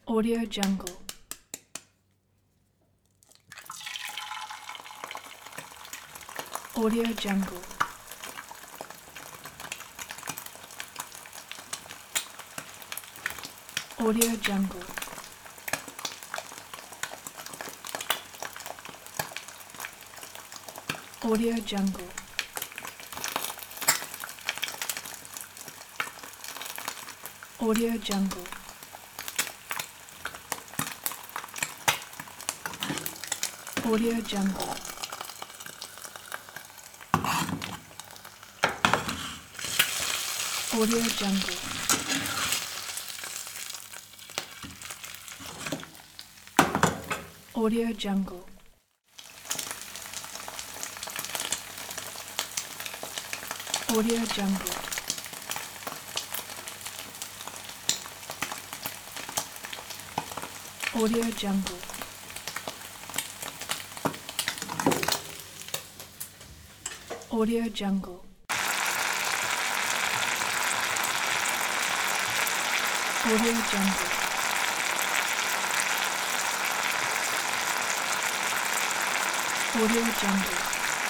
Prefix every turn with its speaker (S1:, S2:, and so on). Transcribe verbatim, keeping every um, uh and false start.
S1: Audio Jungle. Audio Jungle. Audio Jungle. Audio Jungle. Audio Jungle. Audio Jungle. Audio Jungle. Audio Jungle. Audio Jungle. Audio Jungle. Audio Jungle. Audio Jungle. Audio Jungle.